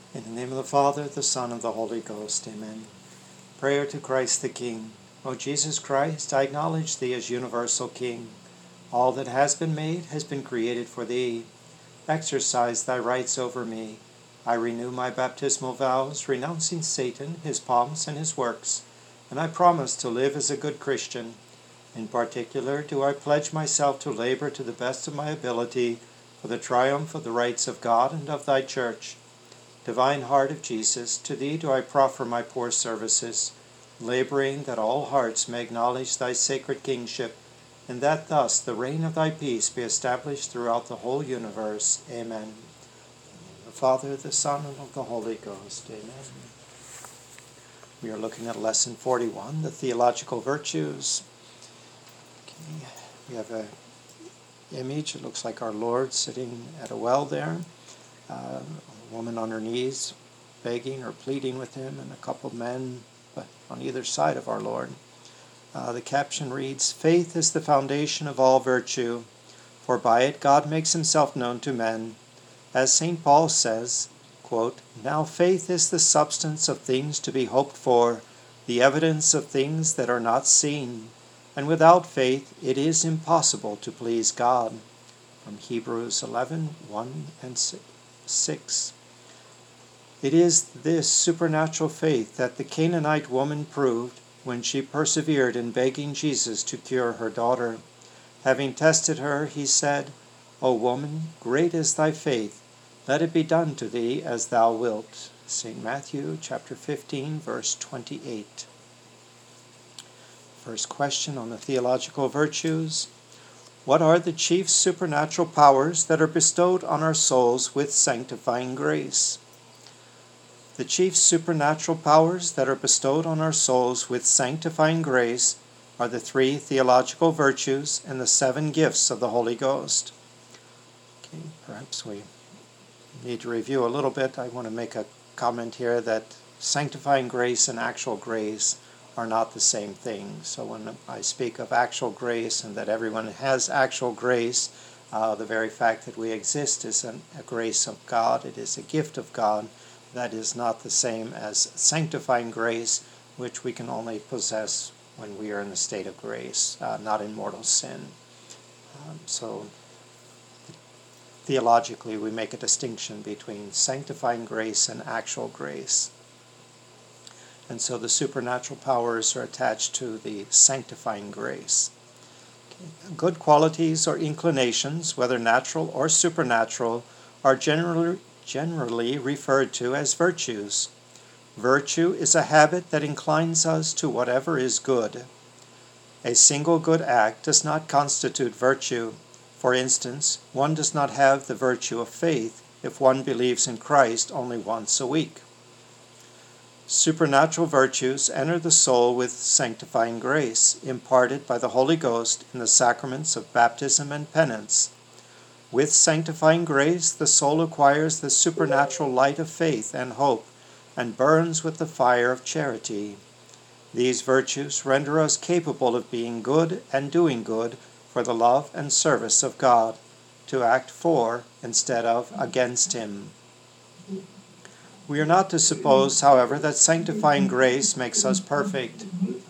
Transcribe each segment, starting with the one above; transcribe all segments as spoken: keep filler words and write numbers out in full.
In the name of the Father, the Son, and the Holy Ghost. Amen. Prayer to Christ the King. O Jesus Christ, I acknowledge Thee as universal King. All that has been made has been created for Thee. Exercise Thy rights over me. I renew my baptismal vows, renouncing Satan, his pomps, and his works, and I promise to live as a good Christian. In particular, do I pledge myself to labor to the best of my ability for the triumph of the rights of God and of Thy Church. Divine Heart of Jesus, to Thee do I proffer my poor services, laboring that all hearts may acknowledge Thy sacred kingship, and that thus the reign of Thy peace be established throughout the whole universe. Amen. In the Father, the Son, and of the Holy Ghost. Amen. We are looking at Lesson forty-one, the Theological Virtues. Okay. We have an image. It looks like our Lord sitting at a well there. Uh, a woman on her knees begging or pleading with him, and a couple of men on either side of our Lord. Uh, the caption reads, "Faith is the foundation of all virtue, for by it God makes himself known to men. As Saint Paul says, quote, 'Now faith is the substance of things to be hoped for, the evidence of things that are not seen. And without faith it is impossible to please God.'" From Hebrews eleven, one and six. It is this supernatural faith that the Canaanite woman proved when she persevered in begging Jesus to cure her daughter. Having tested her, he said, "O woman, great is thy faith. Let it be done to thee as thou wilt." Saint Matthew chapter fifteen, verse twenty-eight. First question on the theological virtues. What are the chief supernatural powers that are bestowed on our souls with sanctifying grace? The chief supernatural powers that are bestowed on our souls with sanctifying grace are the three theological virtues and the seven gifts of the Holy Ghost. Okay, perhaps we need to review a little bit. I want to make a comment here that sanctifying grace and actual grace are not the same thing. So when I speak of actual grace and that everyone has actual grace, uh, the very fact that we exist is an, a grace of God. It is a gift of God. That is not the same as sanctifying grace, which we can only possess when we are in the state of grace, uh, not in mortal sin. Um, so theologically, we make a distinction between sanctifying grace and actual grace. And so the supernatural powers are attached to the sanctifying grace. Okay. Good qualities or inclinations, whether natural or supernatural, are generally generally referred to as virtues. Virtue is a habit that inclines us to whatever is good. A single good act does not constitute virtue. For instance, one does not have the virtue of faith if one believes in Christ only once a week. Supernatural virtues enter the soul with sanctifying grace, imparted by the Holy Ghost in the sacraments of baptism and penance. With sanctifying grace, the soul acquires the supernatural light of faith and hope, and burns with the fire of charity. These virtues render us capable of being good and doing good for the love and service of God, to act for instead of against Him. We are not to suppose, however, that sanctifying grace makes us perfect.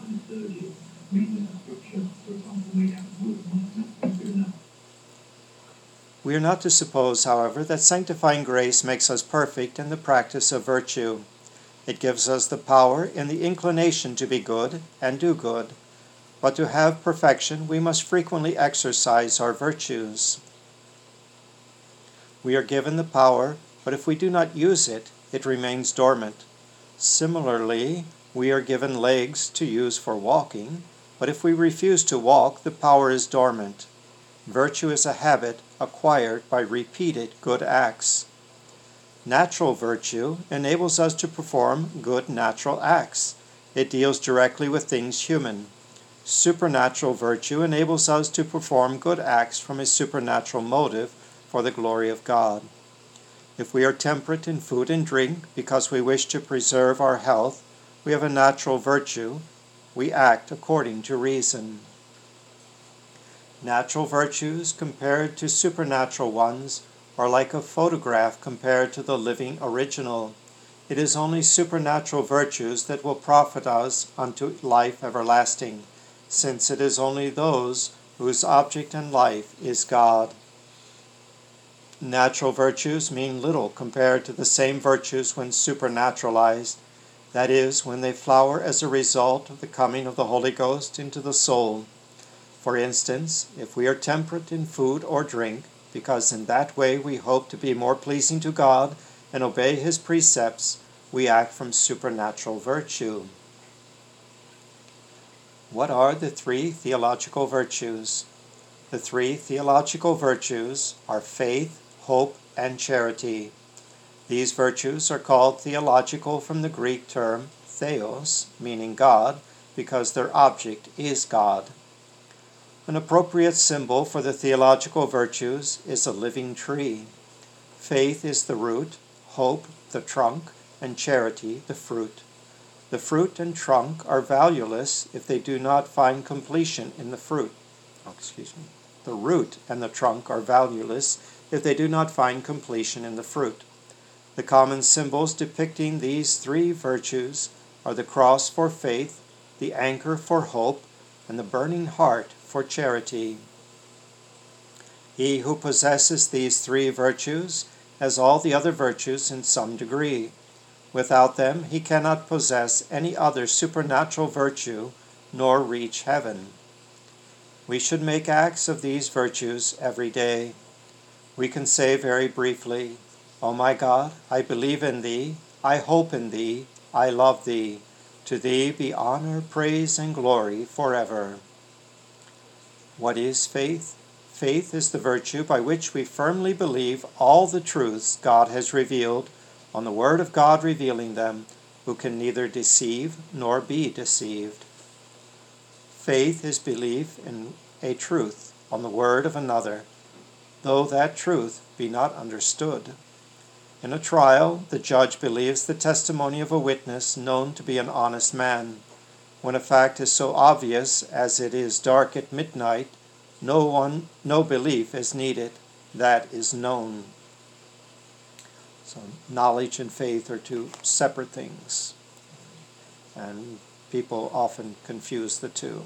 We are not to suppose, however, that sanctifying grace makes us perfect in the practice of virtue. It gives us the power and the inclination to be good and do good. But to have perfection, we must frequently exercise our virtues. We are given the power, but if we do not use it, it remains dormant. Similarly, we are given legs to use for walking, but if we refuse to walk, the power is dormant. Virtue is a habit acquired by repeated good acts. Natural virtue enables us to perform good natural acts. It deals directly with things human. Supernatural virtue enables us to perform good acts from a supernatural motive for the glory of God. If we are temperate in food and drink because we wish to preserve our health, we have a natural virtue. We act according to reason. Natural virtues compared to supernatural ones are like a photograph compared to the living original. It is only supernatural virtues that will profit us unto life everlasting, since it is only those whose object in life is God. Natural virtues mean little compared to the same virtues when supernaturalized, that is, when they flower as a result of the coming of the Holy Ghost into the soul. For instance, if we are temperate in food or drink, because in that way we hope to be more pleasing to God and obey His precepts, we act from supernatural virtue. What are the three theological virtues? The three theological virtues are faith, hope, and charity. These virtues are called theological from the Greek term theos, meaning God, because their object is God. An appropriate symbol for the theological virtues is a living tree. Faith is the root, hope the trunk, and charity the fruit. The fruit and trunk are valueless if they do not find completion in the fruit. Oh, excuse me. The root and the trunk are valueless if they do not find completion in the fruit. The common symbols depicting these three virtues are the cross for faith, the anchor for hope, and the burning heart for charity. He who possesses these three virtues has all the other virtues in some degree. Without them, he cannot possess any other supernatural virtue, nor reach heaven. We should make acts of these virtues every day. We can say very briefly, O my God, I believe in Thee, I hope in Thee, I love Thee. To Thee be honor, praise, and glory forever. What is faith? Faith is the virtue by which we firmly believe all the truths God has revealed, on the Word of God revealing them, who can neither deceive nor be deceived. Faith is belief in a truth on the word of another, though that truth be not understood. In a trial, the judge believes the testimony of a witness known to be an honest man. When a fact is so obvious as it is dark at midnight, no one, no belief is needed. That is known. So knowledge and faith are two separate things, and people often confuse the two.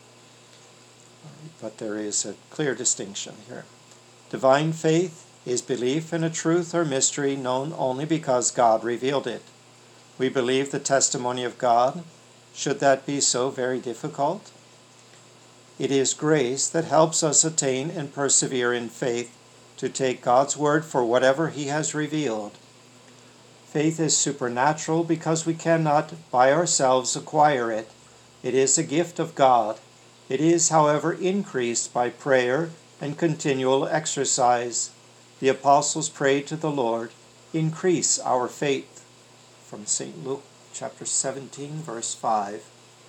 But there is a clear distinction here. Divine faith is belief in a truth or mystery known only because God revealed it. We believe the testimony of God. Should that be so very difficult? It is grace that helps us attain and persevere in faith, to take God's word for whatever He has revealed. Faith is supernatural because we cannot by ourselves acquire it. It is a gift of God. It is, however, increased by prayer and continual exercise. The apostles prayed to the Lord, increase our faith. From Saint Luke chapter seventeen, verse five.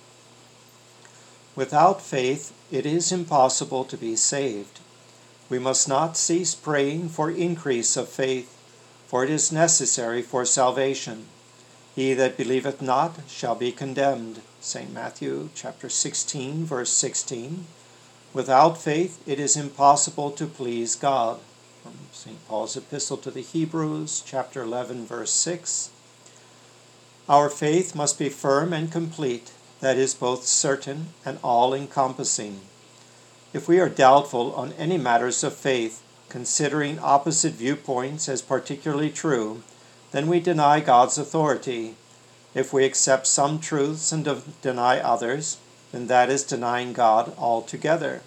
Without faith, it is impossible to be saved. We must not cease praying for increase of faith, for it is necessary for salvation. He that believeth not shall be condemned. Saint Matthew chapter sixteen, verse sixteen. Without faith, it is impossible to please God. From Saint Paul's epistle to the Hebrews, chapter eleven, verse six. Our faith must be firm and complete, that is, both certain and all-encompassing. If we are doubtful on any matters of faith, considering opposite viewpoints as particularly true, then we deny God's authority. If we accept some truths and de- deny others, then that is denying God altogether.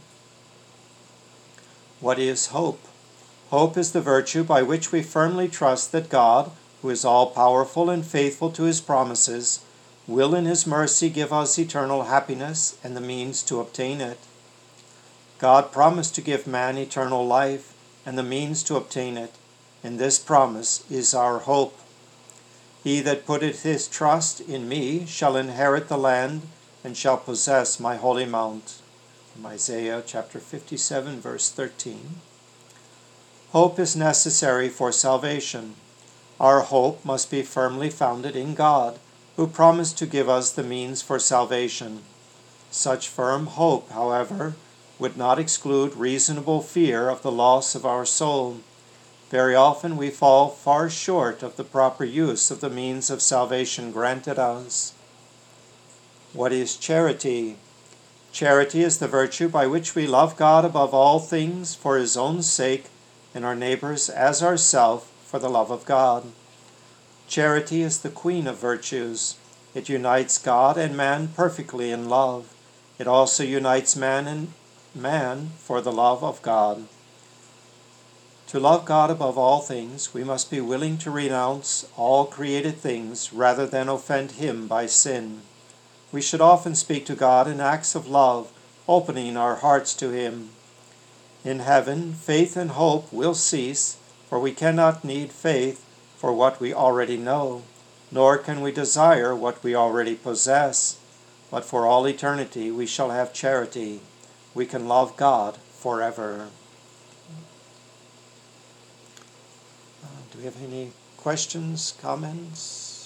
What is hope? Hope is the virtue by which we firmly trust that God, who is all-powerful and faithful to His promises, will in His mercy give us eternal happiness and the means to obtain it. God promised to give man eternal life and the means to obtain it, and this promise is our hope. He that putteth his trust in me shall inherit the land and shall possess my holy mount. From Isaiah chapter fifty-seven, verse thirteen. Hope is necessary for salvation. Our hope must be firmly founded in God, who promised to give us the means for salvation. Such firm hope, however, would not exclude reasonable fear of the loss of our soul. Very often we fall far short of the proper use of the means of salvation granted us. What is charity? Charity is the virtue by which we love God above all things for his own sake, and our neighbors as ourselves for the love of God. Charity is the queen of virtues. It unites God and man perfectly in love. It also unites man and man for the love of God. To love God above all things, we must be willing to renounce all created things rather than offend him by sin. We should often speak to God in acts of love, opening our hearts to him. In heaven, faith and hope will cease, for we cannot need faith for what we already know, nor can we desire what we already possess. But for all eternity we shall have charity. We can love God forever. Uh, do we have any questions, comments?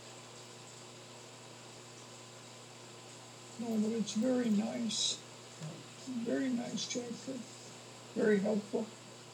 No, but it's very nice. Very nice chapter. Very helpful.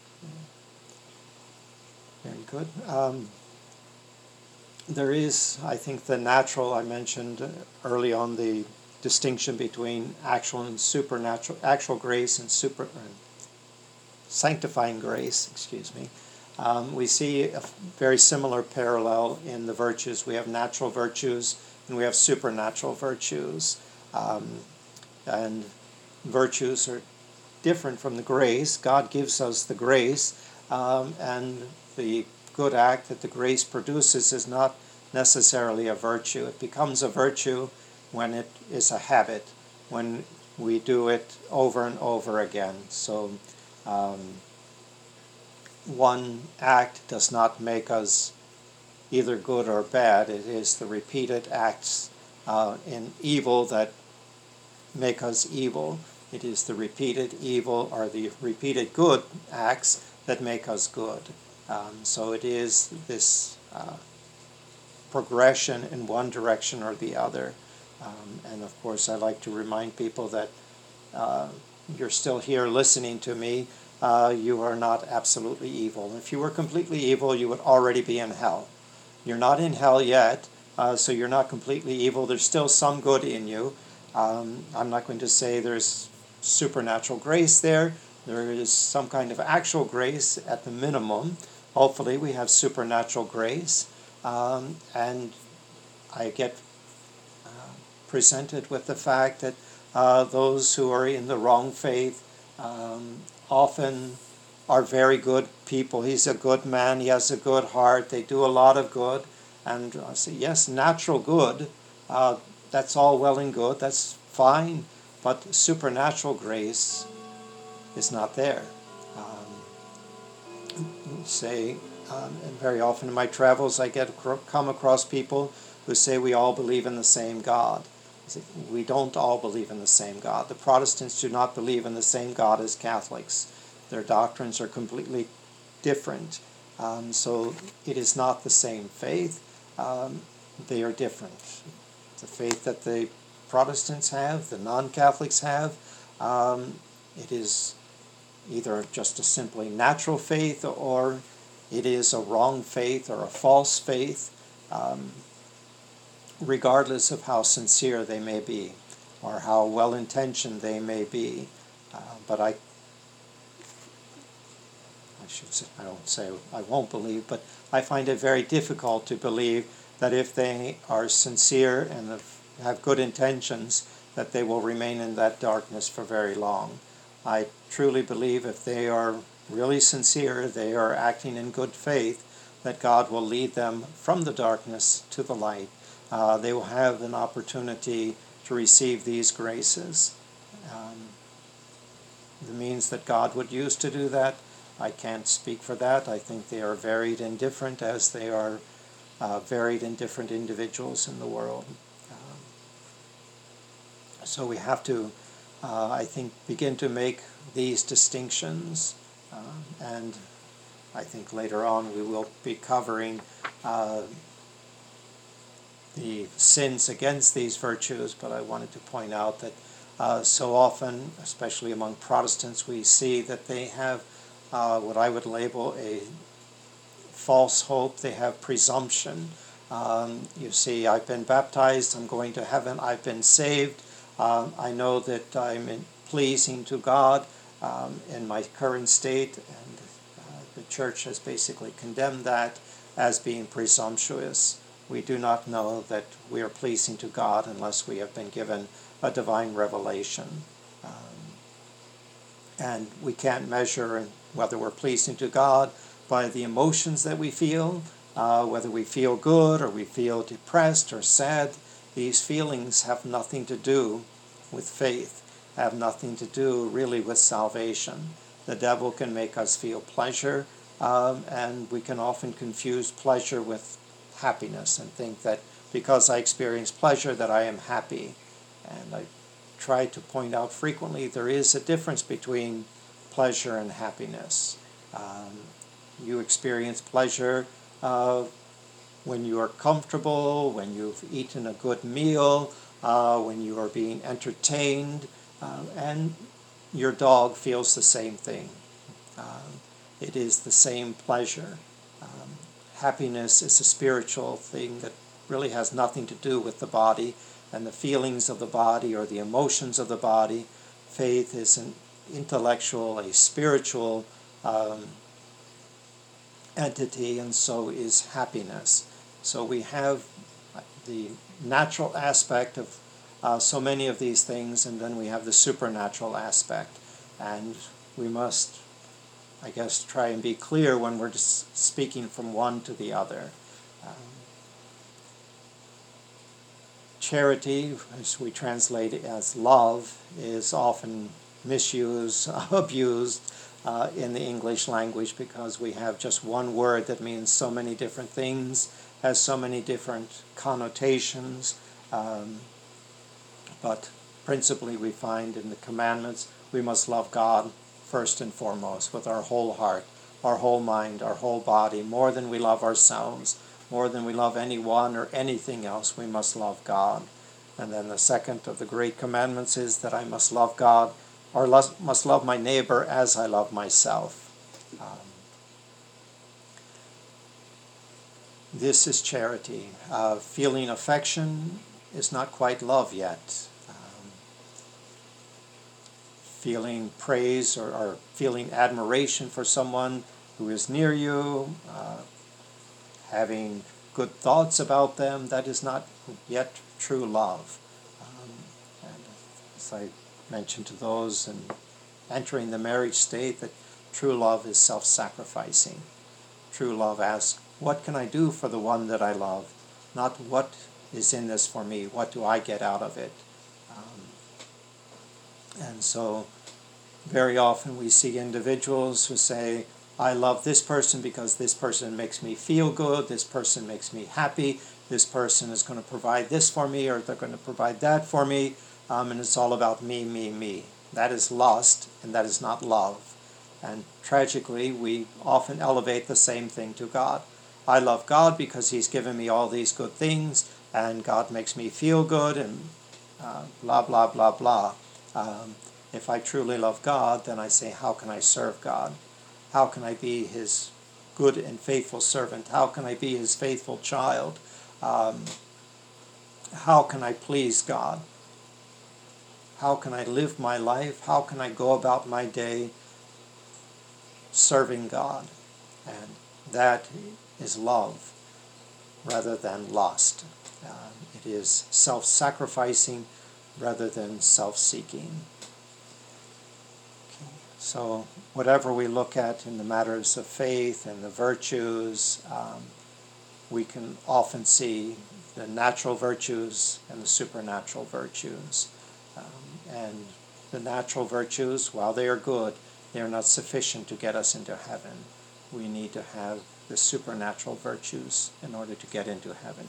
Very good. Um, there is, I think, the natural, I mentioned early on, the distinction between actual and supernatural, actual grace and super, uh, sanctifying grace, excuse me. Um, we see a very similar parallel in the virtues. We have natural virtues and we have supernatural virtues. Um, and virtues are different from the grace. God gives us the grace, um, and the good act that the grace produces is not necessarily a virtue. It becomes a virtue when it is a habit, when we do it over and over again. So um, one act does not make us either good or bad. It is the repeated acts uh, in evil that make us evil. It is the repeated evil or the repeated good acts that make us good. Um, so it is this uh, progression in one direction or the other. Um, and of course, I like to remind people that uh, you're still here listening to me. Uh, you are not absolutely evil. If you were completely evil, you would already be in hell. You're not in hell yet, uh, so you're not completely evil. There's still some good in you. Um, I'm not going to say there's supernatural grace there. There is some kind of actual grace at the minimum. Hopefully we have supernatural grace. Um, and I get uh, presented with the fact that uh, those who are in the wrong faith um, often are very good people. He's a good man. He has a good heart. They do a lot of good. And I say, yes, natural good, uh, that's all well and good. That's fine. But supernatural grace is not there. Um, say, um, and very often in my travels, I get come across people who say we all believe in the same God. We don't all believe in the same God. The Protestants do not believe in the same God as Catholics. Their doctrines are completely different. Um, so it is not the same faith. Um, they are different. The faith that the Protestants have, the non-Catholics have, um, it is either just a simply natural faith or it is a wrong faith or a false faith, um, regardless of how sincere they may be or how well-intentioned they may be. Uh, but I I should say, I don't say I won't believe, but I find it very difficult to believe that if they are sincere and have good intentions, that they will remain in that darkness for very long. I truly believe if they are really sincere, they are acting in good faith, that God will lead them from the darkness to the light. Uh, they will have an opportunity to receive these graces. Um, the means that God would use to do that, I can't speak for that. I think they are varied and different as they are uh, varied in different individuals in the world. Um, so we have to, uh, I think, begin to make these distinctions. Um, and I think later on we will be covering uh, the sins against these virtues, but I wanted to point out that uh, so often, especially among Protestants, we see that they have uh, what I would label a false hope, they have presumption. Um, you see, I've been baptized, I'm going to heaven, I've been saved, um, I know that I'm in, pleasing to God um, in my current state, and uh, the church has basically condemned that as being presumptuous. We do not know that we are pleasing to God unless we have been given a divine revelation. Um, and we can't measure whether we're pleasing to God by the emotions that we feel, uh, whether we feel good or we feel depressed or sad. These feelings have nothing to do with faith, have nothing to do really with salvation. The devil can make us feel pleasure, um, and we can often confuse pleasure with happiness and think that because I experience pleasure that I am happy. And I try to point out frequently there is a difference between pleasure and happiness. Um, you experience pleasure uh, when you are comfortable, when you've eaten a good meal, uh, when you are being entertained, uh, and your dog feels the same thing. Um, it is the same pleasure. Um, happiness is a spiritual thing that really has nothing to do with the body and the feelings of the body or the emotions of the body. Faith is an intellectual, a spiritual um, entity, and so is happiness. So we have the natural aspect of uh, so many of these things, and then we have the supernatural aspect. And we must, I guess, try and be clear when we're just speaking from one to the other. Um, charity, as we translate it as love, is often misused, abused uh, in the English language because we have just one word that means so many different things, has so many different connotations. Um, but principally we find in the commandments we must love God first and foremost with our whole heart, our whole mind, our whole body, more than we love ourselves, more than we love anyone or anything else. We must love God. And then the second of the great commandments is that I must love God, or must love my neighbor as I love myself. Um, this is charity. Uh, feeling affection is not quite love yet. Um, feeling praise or, or feeling admiration for someone who is near you, uh, having good thoughts about them, that is not yet true love. Um, and as I mentioned to those and entering the marriage state, that true love is self-sacrificing. True love asks, what can I do for the one that I love? Not what is in this for me, what do I get out of it? Um, and so very often we see individuals who say, I love this person because this person makes me feel good, this person makes me happy, this person is going to provide this for me, or they're going to provide that for me, um, and it's all about me, me, me. That is lust, and that is not love. And tragically, we often elevate the same thing to God. I love God because He's given me all these good things, and God makes me feel good, and uh, blah, blah, blah, blah. Um, if I truly love God, then I say, how can I serve God? How can I be His good and faithful servant? How can I be His faithful child? Um, how can I please God? How can I live my life? How can I go about my day serving God? And that is love rather than lust. Uh, it is self-sacrificing rather than self-seeking. Okay. So whatever we look at in the matters of faith and the virtues, um, we can often see the natural virtues and the supernatural virtues. Um, and the natural virtues, while they are good, they are not sufficient to get us into heaven. We need to have the supernatural virtues in order to get into heaven.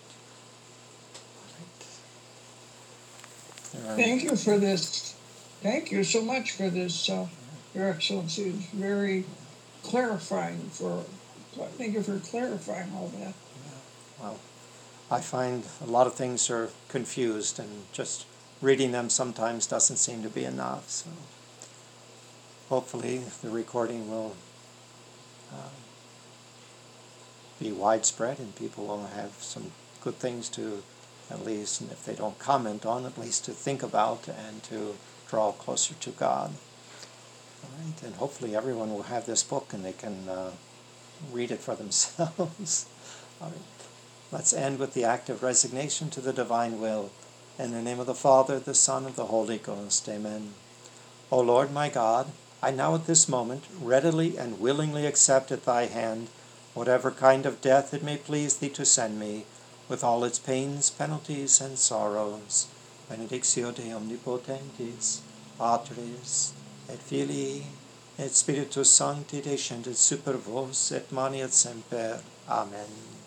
Right. Thank you for this. Thank you so much for this, uh, Your Excellency. It's very clarifying. For thank you for clarifying all that. Yeah. Well, I find a lot of things are confused, and just reading them sometimes doesn't seem to be enough. So hopefully the recording will uh, be widespread and people will have some good things to, at least, and if they don't comment on, at least to think about and to draw closer to God. All right, and hopefully everyone will have this book and they can uh, read it for themselves. All right, let's end with the act of resignation to the divine will. In the name of the Father, the Son, and the Holy Ghost. Amen. O Lord my God, I now at this moment readily and willingly accept at thy hand whatever kind of death it may please thee to send me, with all its pains, penalties, and sorrows. Benedictio Dei omnipotentis, Patris, et Filii, et Spiritus Sancti descendet super vos, et manet semper. Amen.